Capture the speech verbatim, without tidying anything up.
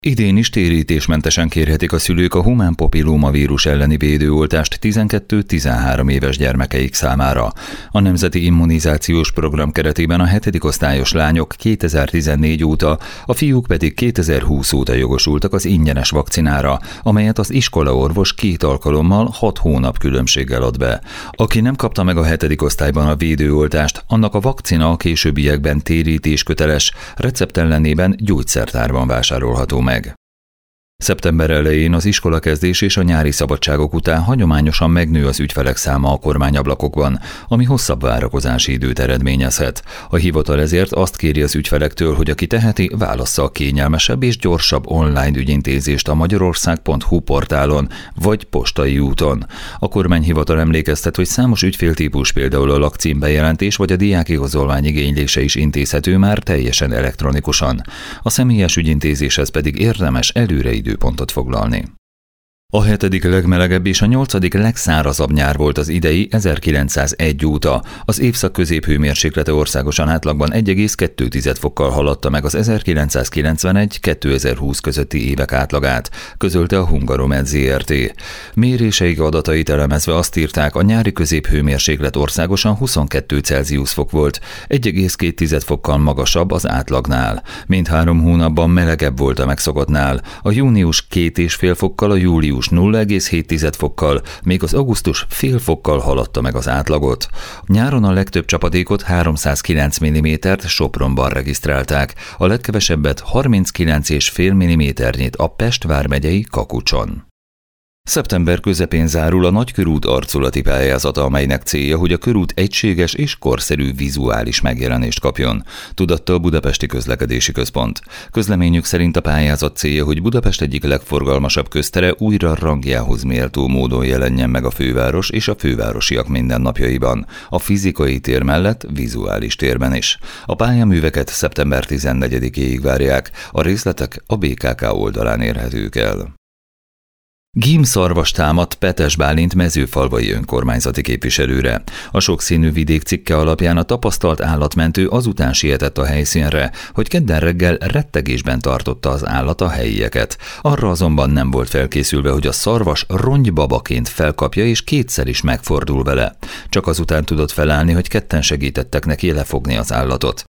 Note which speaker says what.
Speaker 1: Idén is térítésmentesen kérhetik a szülők a humán papillómavírus elleni védőoltást tizenkét-tizenhárom éves gyermekeik számára. A Nemzeti Immunizációs Program keretében a hetedik osztályos lányok kétezer-tizennégy óta, a fiúk pedig kétezer-húsz óta jogosultak az ingyenes vakcinára, amelyet az iskolaorvos két alkalommal hat hónap különbséggel ad be. Aki nem kapta meg a hetedik osztályban a védőoltást, annak a vakcina a későbbiekben térítésköteles, recept ellenében gyógyszertárban vásárolható meg. Szeptember elején az iskolakezdés és a nyári szabadságok után hagyományosan megnő az ügyfelek száma a kormányablakokban, ami hosszabb várakozási időt eredményezhet. A hivatal ezért azt kéri az ügyfelektől, hogy aki teheti, válassza a kényelmesebb és gyorsabb online ügyintézést a magyarország pont hu portálon vagy postai úton. A kormányhivatal emlékeztet, hogy számos ügyféltípus, például a lakcímbejelentés vagy a diákigazolvány igénylése is intézhető már teljesen elektronikusan. A személyes ügyintézéshez pedig érdemes előre időpontot foglalni. A hetedik legmelegebb és a nyolcadik legszárazabb nyár volt az idei ezerkilencszázegy óta. Az évszak középhőmérséklete országosan átlagban egy egész kettő fokkal haladta meg az ezerkilencszázkilencvenegy-kétezer-húsz közötti évek átlagát, közölte a Hungaromed zé er té. Méréseik adatait elemezve azt írták, a nyári középhőmérséklet országosan huszonkettő Celsius fok volt, egy egész két fokkal magasabb az átlagnál. Mindhárom hónapban melegebb volt a megszokottnál, a június két és fél fokkal, a július nulla egész hét fokkal, még az augusztus fél fokkal haladta meg az átlagot. Nyáron a legtöbb csapadékot háromszázkilenc millimétert Sopronban regisztrálták, a legkevesebbet harminckilenc egész öt milliméternyit a Pest vármegyei Kakucson. Szeptember közepén zárul a Nagykörút arculati pályázata, amelynek célja, hogy a körút egységes és korszerű vizuális megjelenést kapjon, tudatta a Budapesti Közlekedési Központ. Közleményük szerint a pályázat célja, hogy Budapest egyik legforgalmasabb köztere újra rangjához méltó módon jelenjen meg a főváros és a fővárosiak mindennapjaiban, a fizikai tér mellett vizuális térben is. A pályaműveket szeptember tizennegyedikéig várják, a részletek a bé ká ká oldalán érhetők el. Gímszarvas támadt Petes Bálint mezőfalvai önkormányzati képviselőre. A sokszínű vidék cikke alapján a tapasztalt állatmentő azután sietett a helyszínre, hogy kedden reggel rettegésben tartotta az állat a helyieket. Arra azonban nem volt felkészülve, hogy a szarvas rongybabaként felkapja és kétszer is megfordul vele. Csak azután tudott felállni, hogy ketten segítettek neki lefogni az állatot.